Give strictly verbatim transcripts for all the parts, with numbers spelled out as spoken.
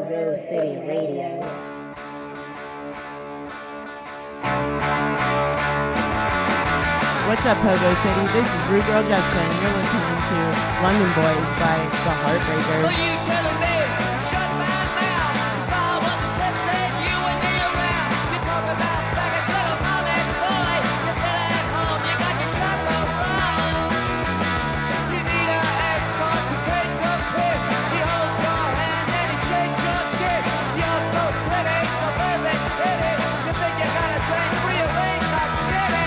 Pogo City Radio. What's up, Pogo City? This is Rude Girl Jessica, and you're listening to London Boys by The Heartbreakers. Are you telling me? Shut my mouth. If I wasn't kissing you and me around, you talk about back a little mommy boy. You're still at home, you got your chaperone wrong. You need an escort to take your piss. He holds your hand and he shakes your dick. You're so pretty, so very pretty. You think you got a train real ain't that steady.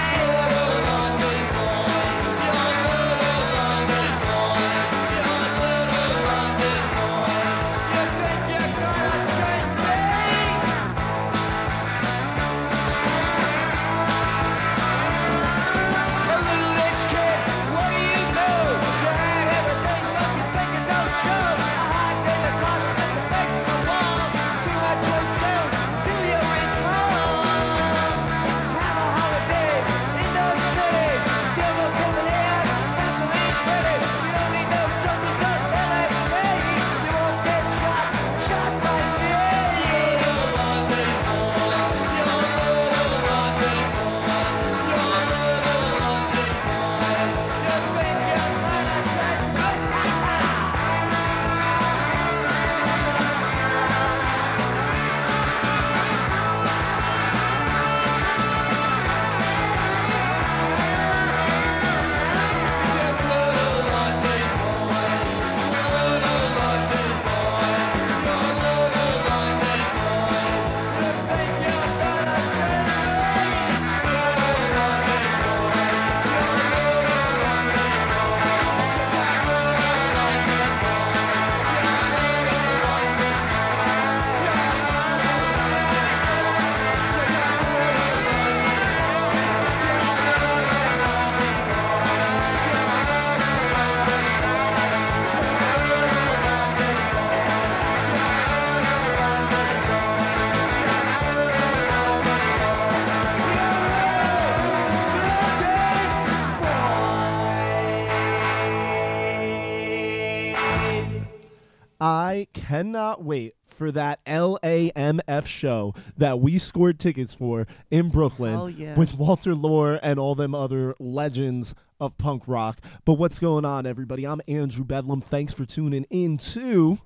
I cannot wait for that L A M F show that we scored tickets for in Brooklyn Hell yeah. with Walter Lore and all them other legends of punk rock. But what's going on, everybody? I'm Andrew Bedlam. Thanks for tuning in to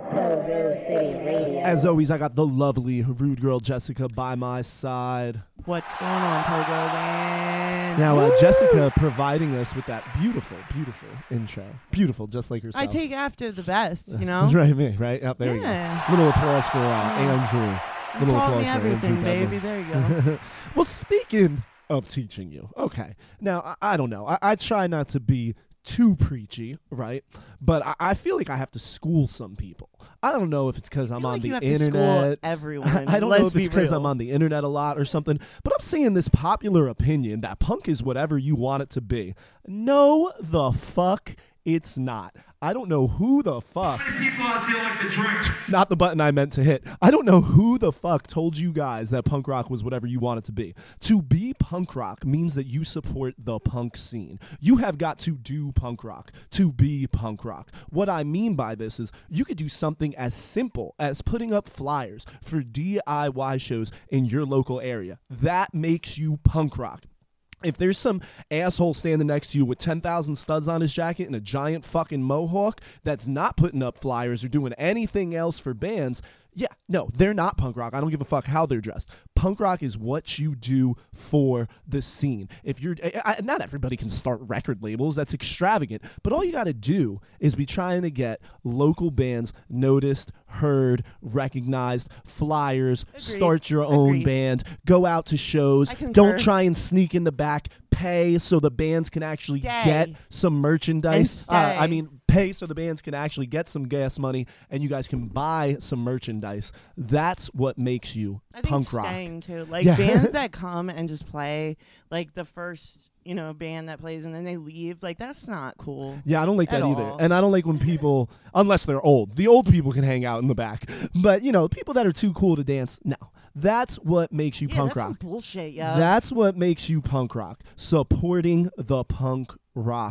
Pogo City Radio. As always, I got the lovely Rude Girl Jessica by my side. What's going on, Pogo Land? Now, uh, Woo! Jessica providing us with that beautiful, beautiful intro. Beautiful, just like herself. I take after the best, you know? That's right, me, right? Up there Yeah. you go. Little applause for uh, Andrew. You Little taught applause me for everything, Andrew baby. Bedlam. There you go. Well, speaking of teaching you, okay. Now, I, I don't know. I, I try not to be too preachy, right? But I, I feel like I have to school some people. I don't know if it's because I'm feel on like the you have to school internet. everyone. I don't Let's know if be it's because real. I'm on the internet a lot or something, but I'm seeing this popular opinion that punk is whatever you want it to be. No, the fuck it's not. I don't know who the fuck. People out there like to drink. Not the button I meant to hit. I don't know who the fuck told you guys that punk rock was whatever you want it to be. To be punk rock means that you support the punk scene. You have got to do punk rock to be punk rock. What I mean by this is you could do something as simple as putting up flyers for D I Y shows in your local area. That makes you punk rock. If there's some asshole standing next to you with ten thousand studs on his jacket and a giant fucking mohawk that's not putting up flyers or doing anything else for bands, yeah, no, they're not punk rock. I don't give a fuck how they're dressed. Punk rock is what you do for the scene. If you're, I, I, not everybody can start record labels. That's extravagant. But all you got to do is be trying to get local bands noticed, heard, recognized, flyers, Agreed. start your own Agreed. band, go out to shows. I concur. Don't try and sneak in the back. Pay so the bands can actually Stay. get some merchandise. And Uh, stay. I mean, pay so the bands can actually get some gas money and you guys can buy some merchandise. That's what makes you I think punk rock. staying too. Like Yeah. bands that come and just play, like the first, you know, band that plays and then they leave, like that's not cool. Yeah, I don't like that At either. all. And I don't like when people, unless they're old, the old people can hang out in the back. But, you know, people that are too cool to dance, no. That's what makes you Yeah, punk that's rock. some bullshit, yo. That's what makes you punk rock. Supporting the punk rock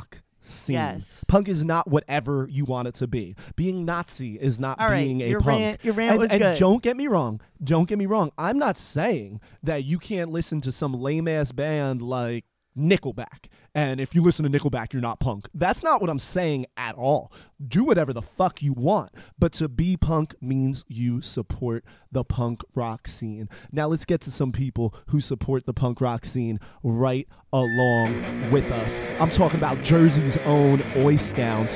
scene. Yes. Punk is not whatever you want it to be. Being Nazi is not All right, being a your punk. rant- your rant and, was and good. don't get me wrong. Don't get me wrong. I'm not saying that you can't listen to some lame ass band like Nickelback. And if you listen to Nickelback, you're not punk. That's not what I'm saying at all. Do whatever the fuck you want. But to be punk means you support the punk rock scene. Now let's get to some people who support the punk rock scene right along with us. I'm talking about Jersey's own Oi Scouts.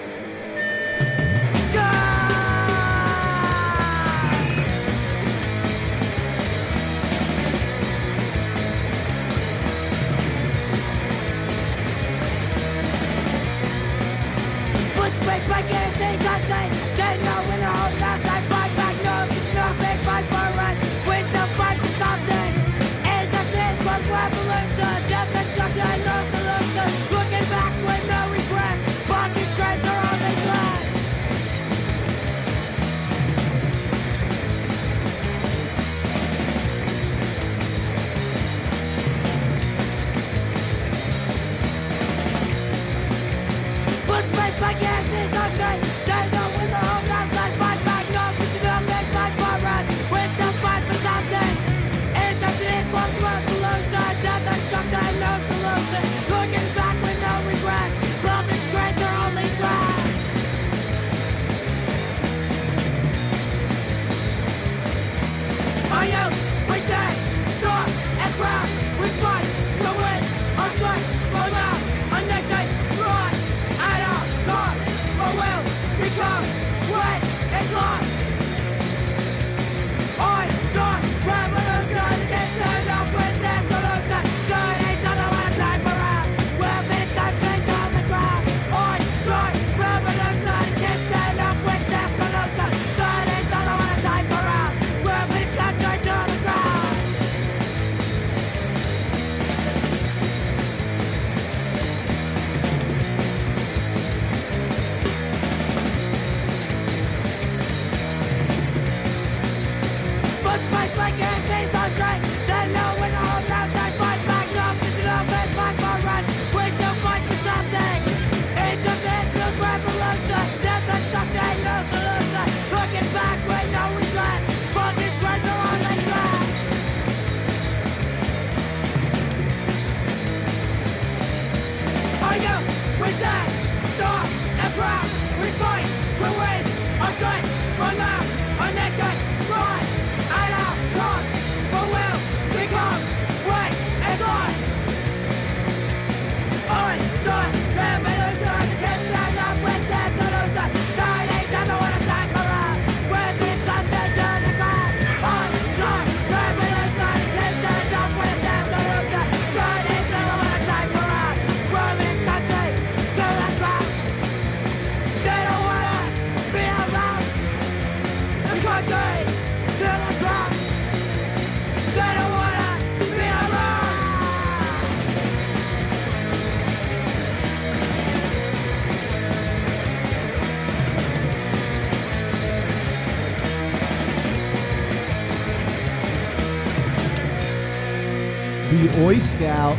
The Oi Scout.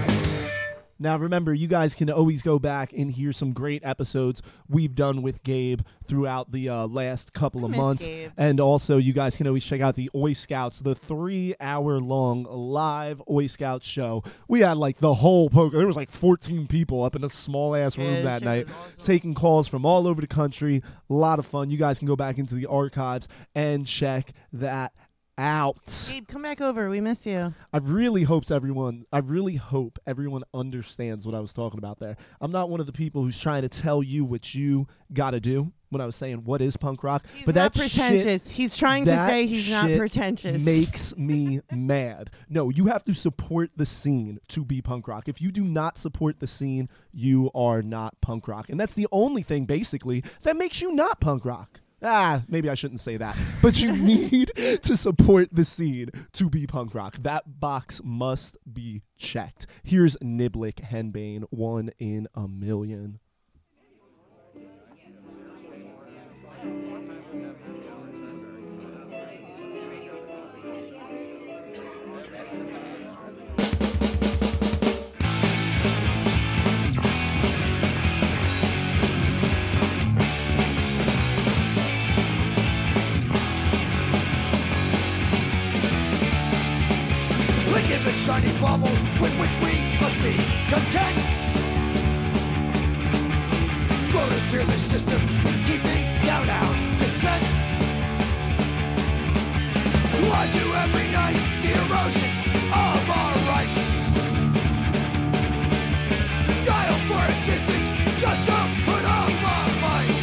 Now, remember, you guys can always go back and hear some great episodes we've done with Gabe throughout the uh, last couple I of miss months. Gabe. And also, you guys can always check out the Oi Scouts, the three-hour-long live Oi Scouts show. We had, like, the whole poker. There was, like, fourteen people up in a small-ass room Yeah, that shit night, was awesome. taking calls from all over the country. A lot of fun. You guys can go back into the archives and check that out. Gabe, come back over. We miss you. I really hope everyone I really hope everyone understands what I was talking about there. I'm not one of the people who's trying to tell you what you got to do when I was saying what is punk rock. He's but not that pretentious. shit, He's trying to that say he's not shit pretentious. makes me mad. No, you have to support the scene to be punk rock. If you do not support the scene, you are not punk rock. And that's the only thing basically that makes you not punk rock. Ah, maybe I shouldn't say that. But you need to support the scene to be punk rock. That box must be checked. Here's Niblick Henbane, one in a million. shiny baubles with which we must be content. Floating through the system is keeping down our descent. Why do every night the erosion of our rights? Dial for assistance just to put up our fight.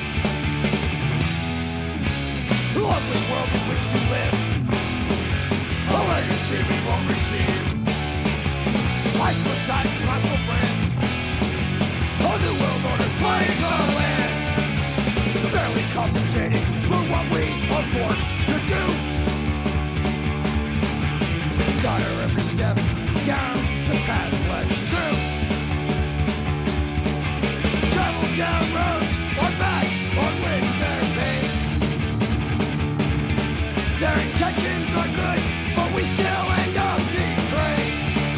Lovely world in which to live, a legacy we won't receive. I suppose time's my soul brand. A new world order plays our land. Barely compensating for what we are forced to do. Got her every step down the path less true. Travel down roads on backs on which they're paid. Their intentions are good, but we still end up depraved.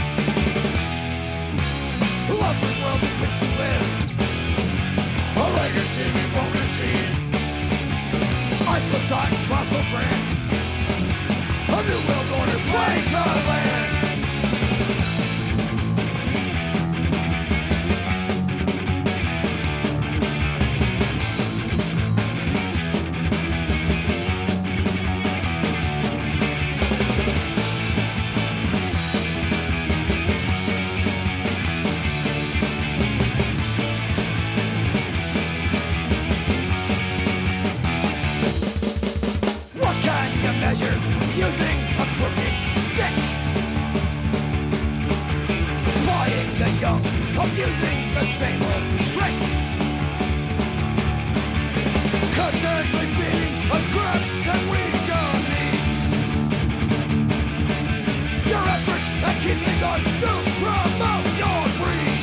Lovely world in which to live, a legacy we won't receive. I suppose time's my soul brand. A new world order plays our land. What can you measure using a crooked stick? Plying the young, abusing the same old trick. Constantly beating us crap that we don't need. Your efforts at keeping us to promote your greed.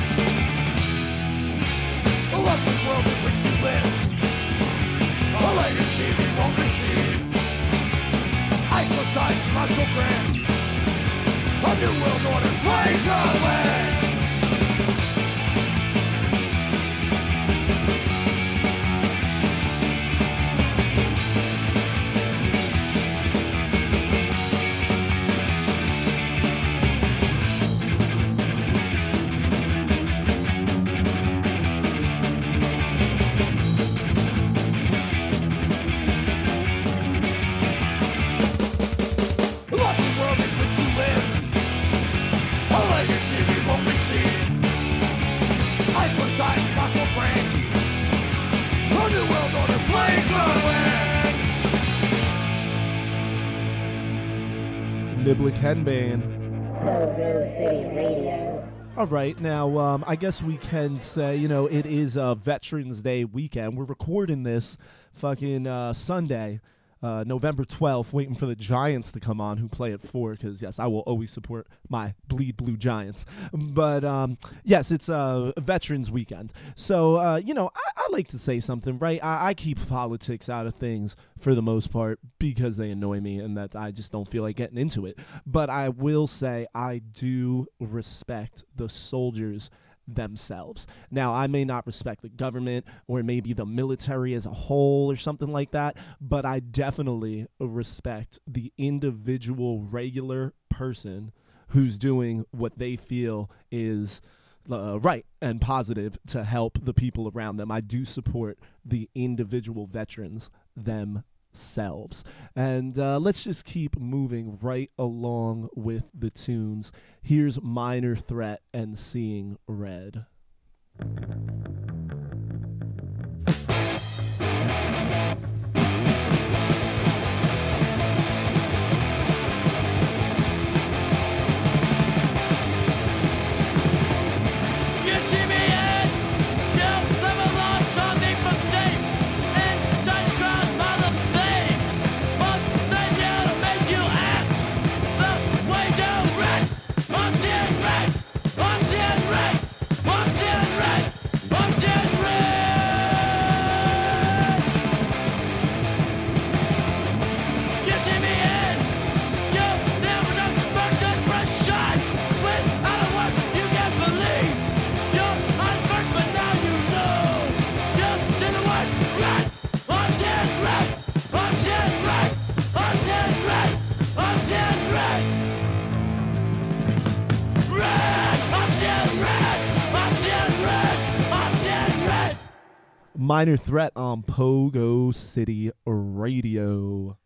A lovely world in which to live, a legacy we won't receive. I suppose time's my soul brand. A new world order plays our land. Lovely world in which to live, a legacy we won't receive. I suppose time's my soul brand. A new world order plays our land. Niblick Henbane. Pogo City Radio. All right, now um, I guess we can say, you know, it is uh, Veterans Day weekend. We're recording this fucking uh, Sunday, uh, November twelfth, waiting for the Giants to come on, who play at four, because, yes, I will always support my Bleed Blue Giants. But, um, yes, it's uh, Veterans Weekend. So, uh, you know, I, I like to say something, right? I, I keep politics out of things for the most part because they annoy me and that I just don't feel like getting into it. But I will say I do respect the soldiers themselves. Now, I may not respect the government or maybe the military as a whole or something like that, but I definitely respect the individual regular person who's doing what they feel is uh, right and positive to help the people around them. I do support the individual veterans themselves. And uh, let's just keep moving right along with the tunes. Here's Minor Threat and Seeing Red. You see me yet? You never lost something from safe and such grandmother's name. Must send you to make you act the way you read. I'm seeing red. I'm seeing red. I'm seeing red. Minor Threat on Pogo City Radio.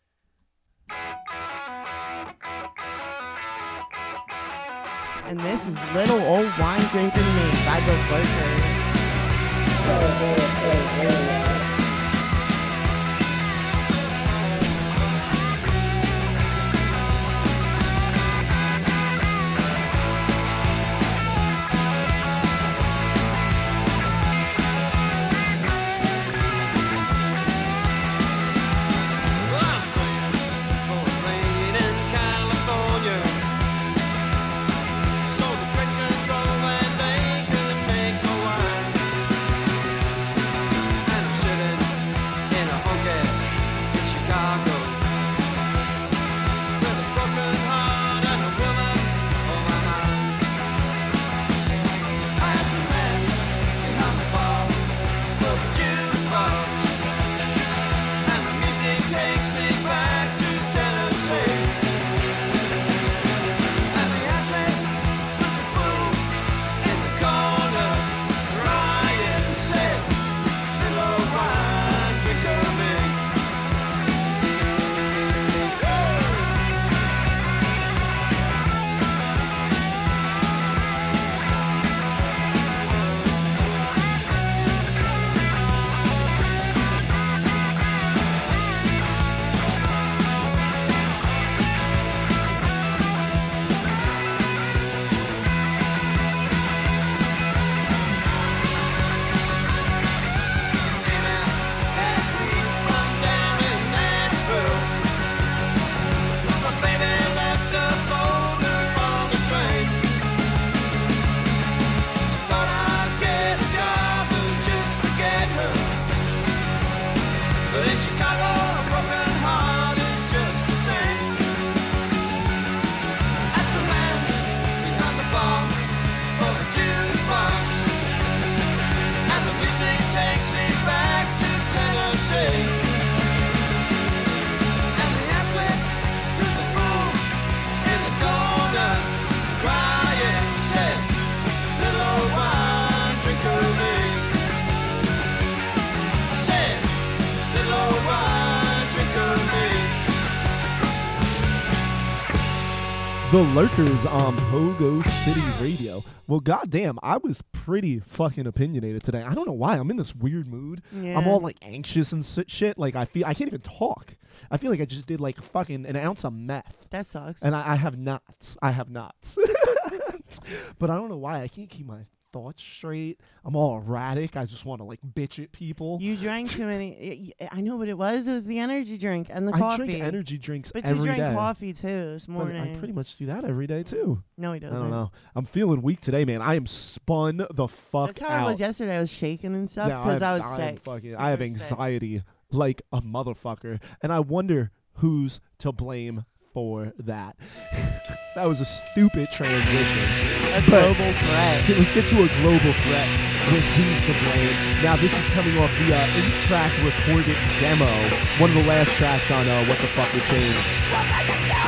And this is Little Old Wine Drinking Me by the Lurkers. Pogo City Radio. The Lurkers on Pogo City Radio. Well, goddamn, I was pretty fucking opinionated today. I don't know why. I'm in this weird mood. Yeah. I'm all like anxious and s- shit. Like I feel I can't even talk. I feel like I just did like fucking an ounce of meth, That sucks. and I, I have not. I have not. But I don't know why. I can't keep my thoughts straight. I'm all erratic. I just want to like bitch at people. You drank too many. I- I know what it was. It was the energy drink and the I coffee. drink energy drinks But you every drank day. coffee too this But morning. I pretty much do that every day too. no, he I doesn't. don't know. I'm feeling weak today, man. I am spun the fuck That's how out. I was yesterday. I was shaking and stuff Yeah, because I'm- I was I'm sick. Fucking, You I have were sick. anxiety like a motherfucker, and I wonder who's to blame for that. That was a stupid transition. A global threat. Let's get to a global threat with who's to blame. Now, this is coming off the uh, eight-track recorded demo, one of the last tracks on uh, What the Fuck Would Change.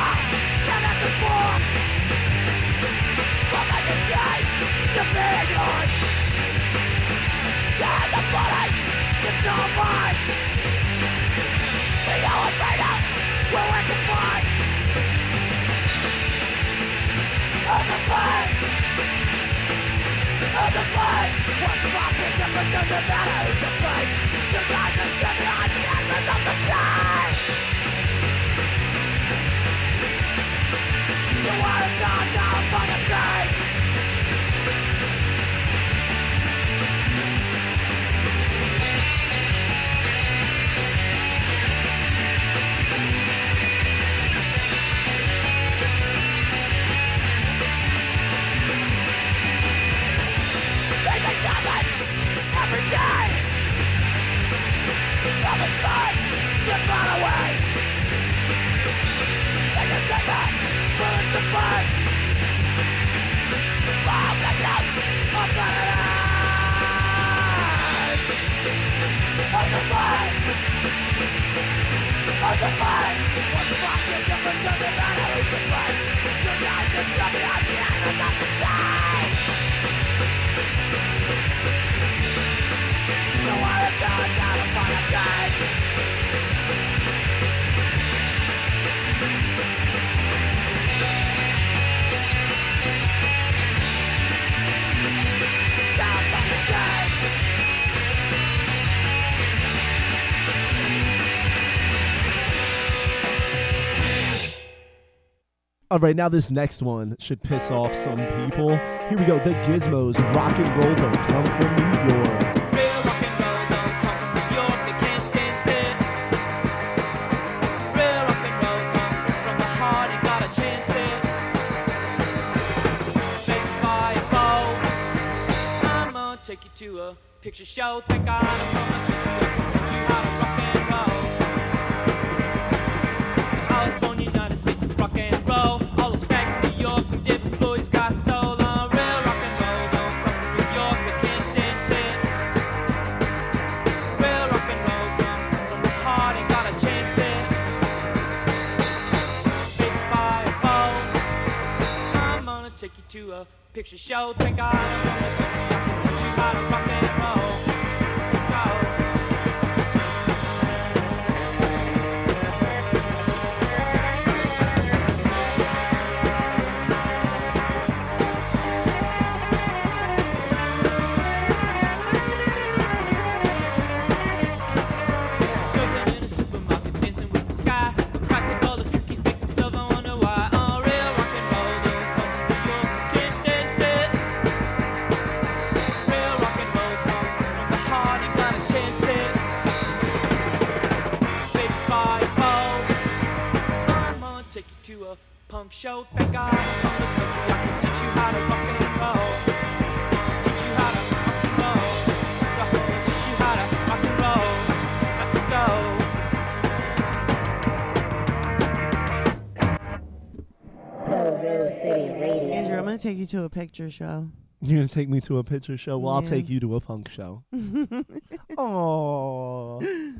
Every day! All right, now this next one should piss off some people. Here we go. The Gizmos, rock and roll don't come from New York. Real rock and roll don't come from New York, they can't stand it. Real rock and roll comes from the heart, ain't got a chance to. Big fireball, I'm gonna take you to a picture show. Thank God I'm gonna teach you, teach you how to rock and roll. I was born in the United States to rock and roll. All those fags in New York with different boys got soul on. Real rock and roll don't come from New York, they can't dance it. Real rock and roll comes from the heart, ain't got a chance to. Big fireball, I'm gonna take you to a picture show. Thank God I'm gonna teach you, I can teach you how to rock and roll. Let's go. Surfing in a supermarket, dancing with the sky. For Christ's sake, all the cookies make themselves, I wonder why. Oh, real rock and roll don't come from New York, can't dance it. Real rock and roll comes from the heart, ain't got a chance to. Big fireball, I'm gonna take you to a punk show. Thank God I'm from the country, I can teach you how to rock and roll. Teach you how to rock and roll. Teach you how to rock and roll. Let's go. Pogo City Radio. Andrew, I'm gonna take you to a picture show. You're going to take me to a picture show? Well, I'll Yeah. take you to a punk show. Aww.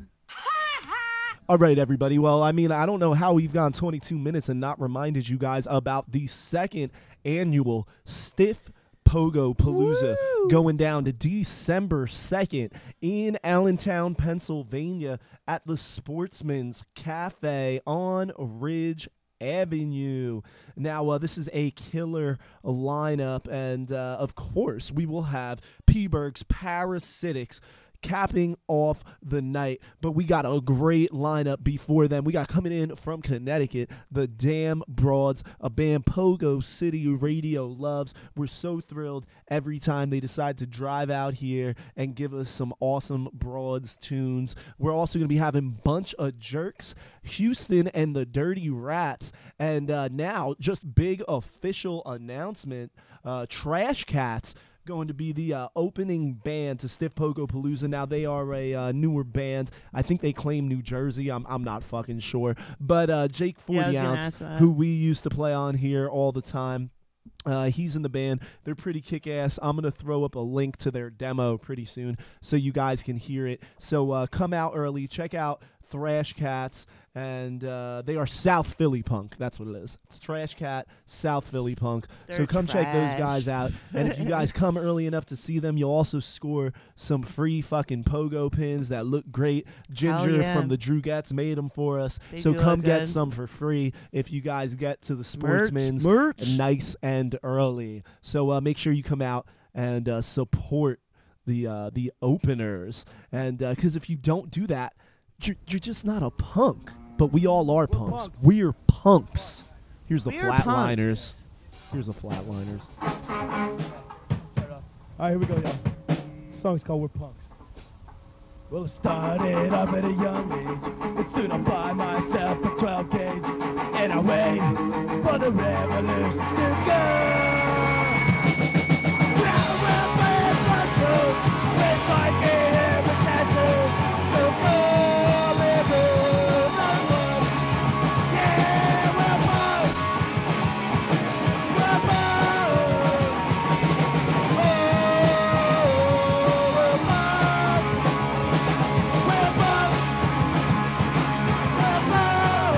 All right, everybody. Well, I mean, I don't know how we've gone twenty-two minutes and not reminded you guys about the second annual Stiff Pogo Palooza Woo! going down to December second in Allentown, Pennsylvania at the Sportsman's Cafe on Ridge Avenue. Now, uh, this is a killer lineup, and uh, of course, we will have P-Berg's Parasitics capping off the night. But we got a great lineup before them. We got coming in from Connecticut, the Damn Broads, a band Pogo City Radio loves. We're so thrilled every time they decide to drive out here and give us some awesome Broads tunes. We're also going to be having Bunch of Jerks, Houston and the Dirty Rats, and uh, now just big official announcement, uh, Trash Cats going to be the uh, opening band to Stiff Pogo Palooza. Now, they are a uh, newer band. I think they claim New Jersey. I'm I'm not fucking sure. But uh, Jake Yeah, I forty was gonna ounce, ask that. who we used to play on here all the time, uh, he's in the band. They're pretty kick-ass. I'm going to throw up a link to their demo pretty soon so you guys can hear it. So uh, come out early. Check out Thrash Cats, and uh, they are South Philly punk. That's what it is. Trash Cat, South Philly punk. They're so come check those trash. guys out. And if you guys come early enough to see them, you'll also score some free fucking pogo pins that look great. Ginger yeah. from the Drugettes made them for us. They so do come look get good. some for free if you guys get to the Merch, Sportsman's merch. nice and early. So uh, make sure you come out and uh, support the uh, the openers. And because if you don't do that, you're, you're just not a punk. But we all are punks. punks. We're punks. Here's the We're Flatliners. punks. Here's the Flatliners. All right, here we go, y'all. The song's called We're Punks. Well, I started up at a young age, but soon I find myself a twelve gauge, and I wait for the revolution to go. Well, we're playing one, two, with my hair and tattoo, so go, baby, another one. Yeah, we're punks. We're punks. Oh, we're punks. We're punks. We're punks.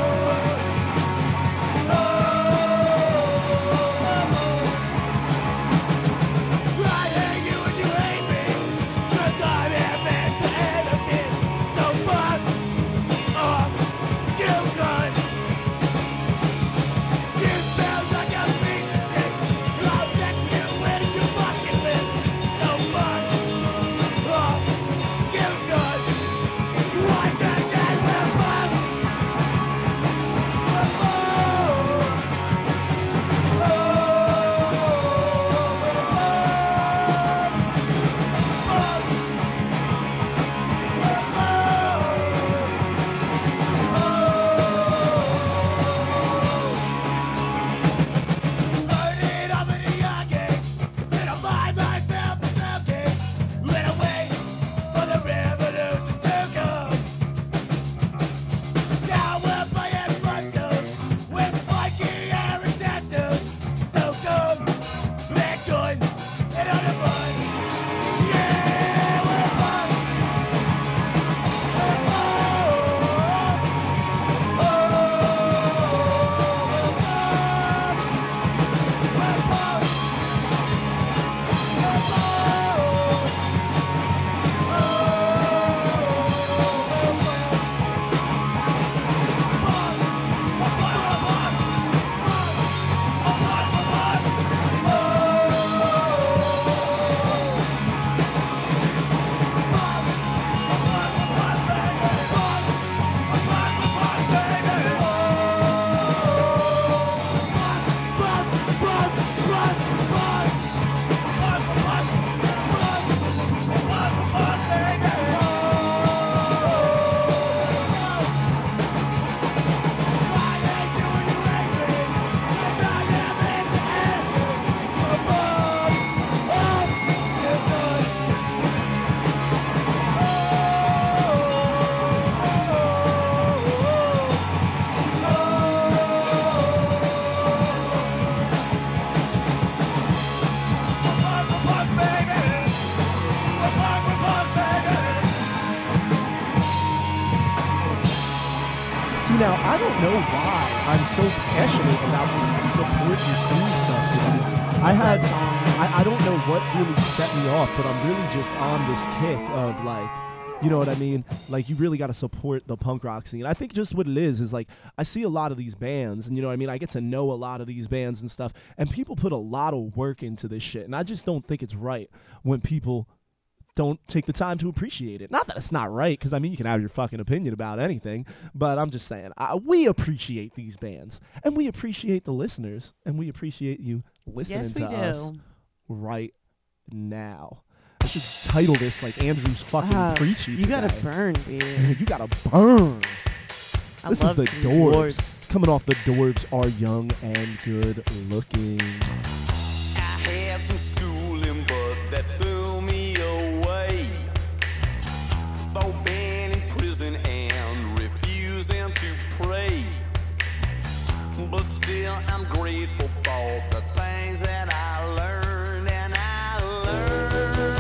I don't know why I'm so passionate about this support and sing stuff today. I had, I, I don't know what really set me off, but I'm really just on this kick of like, you know what I mean? Like, you really got to support the punk rock scene. I think just what it is is like, I see a lot of these bands, and you know what I mean? I get to know a lot of these bands and stuff, and people put a lot of work into this shit, and I just don't think it's right when people don't take the time to appreciate it. Not that it's not right, because I mean, you can have your fucking opinion about anything, but I'm just saying, I, we appreciate these bands, and we appreciate the listeners, and we appreciate you listening Yes, to we us do. right now. I should title this like Andrew's fucking Ah, preachy. you gotta today. burn, dude. You gotta burn. I This is love the some Dorbs. Dorbs. Coming off the Dorbs are young and good looking. I had some schooling, but that threw me away. For being in prison and refusing to pray. But still, I'm grateful for the things that I learned, and I learned.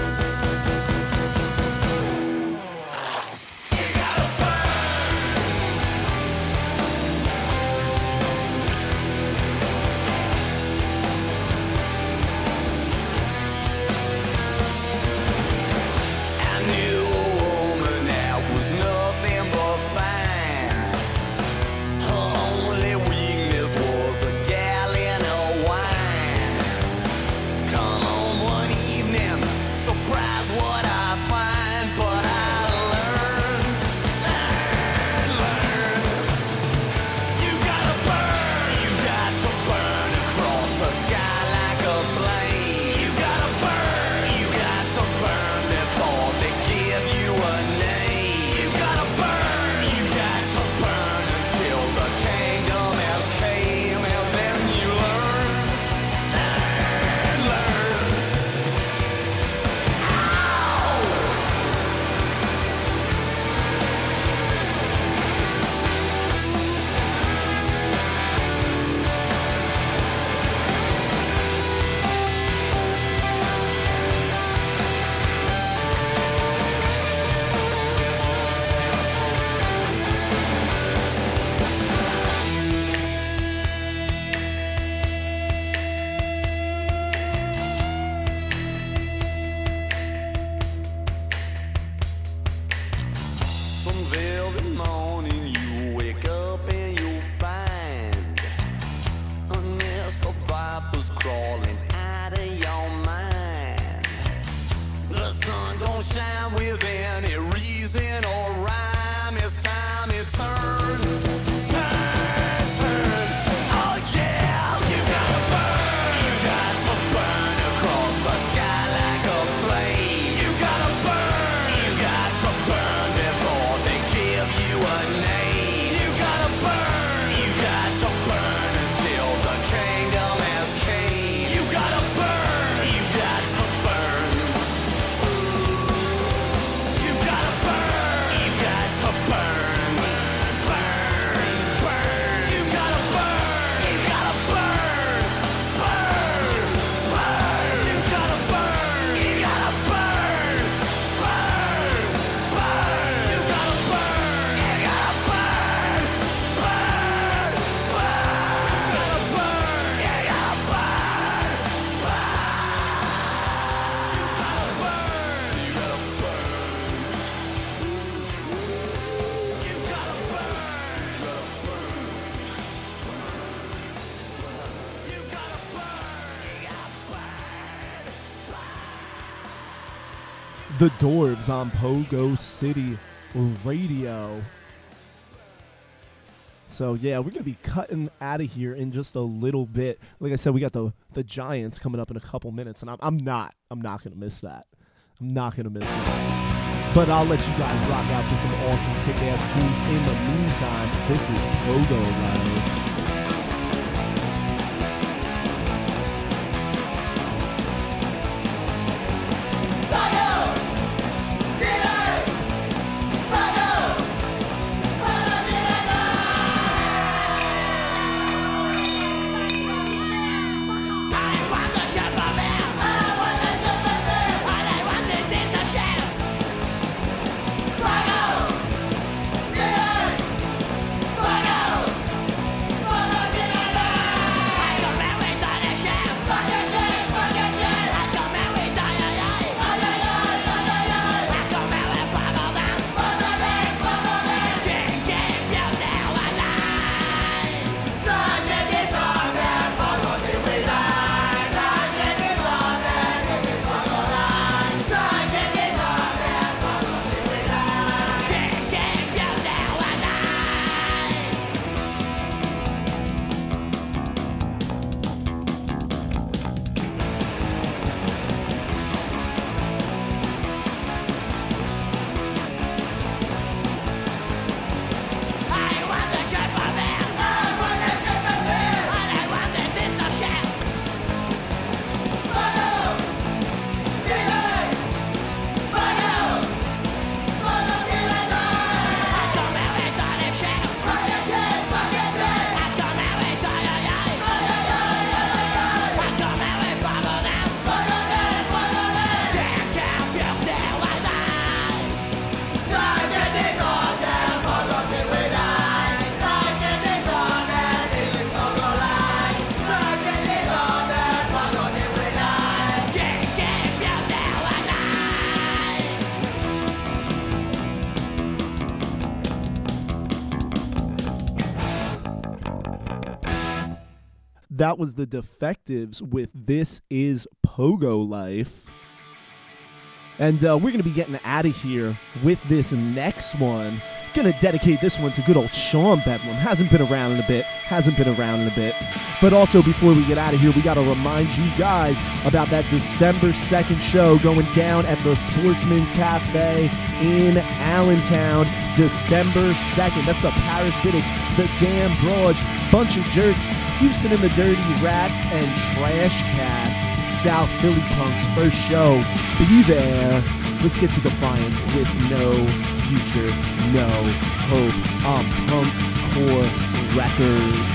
You gotta burn. I knew a woman that was nothing but fine. Her only weakness was a gallon of wine. Come home one evening, surprised what I find, but I learned, learned, learned. You gotta burn, you got to burn across the sky like a flame. You gotta burn, you got to burn before they give you a name. You gotta burn, you got to burn until the kingdom has came, and then you learn, learn, learn. Some velvet morning you wake up and you'll find a nest of vipers crawling out of your mind. The sun don't shine with any reason or rhyme. It's time it turn, turn, turn. Oh yeah, you gotta burn. You got to burn across the sky like a flame. You gotta burn. You got to burn before they give you a name. You gotta burn. You got to burn until the kingdom has came. You gotta burn. You got to burn. You gotta burn. You got to burn. Burn, burn. You gotta burn. You gotta burn. Burn, burn. You gotta burn. You gotta burn. Burn, burn. You gotta burn. You gotta burn. Burn, burn. You gotta burn. You gotta burn. Burn. You gotta burn. You gotta burn. You gotta burn. The Dorbs on Pogo City Radio. So yeah, we're gonna be cutting out of here in just a little bit. Like I said, we got the the Giants coming up in a couple minutes, and I'm I'm not I'm not gonna miss that. I'm not gonna miss it. But I'll let you guys rock out to some awesome kick-ass tunes. In the meantime, this is Pogo Live. Fuego! That was the Defectives with This Is Pogo Life. And uh, we're going to be getting out of here with this next one. Going to dedicate this one to good old Sean Bedlam. Hasn't been around in a bit. Hasn't been around in a bit. But also, before we get out of here, we got to remind you guys about that December second show going down at the Sportsman's Cafe in Allentown. December second. That's the Parasitics, the Damn Broads, Bunch of Jerks, Houston and the Dirty Rats, and Trash Cats. South Philly Punk's first show. Be there. Let's get to Defiance with No Future, No Hope on Punk Core Records.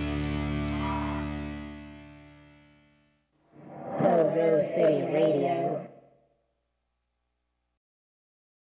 Pogo City Radio.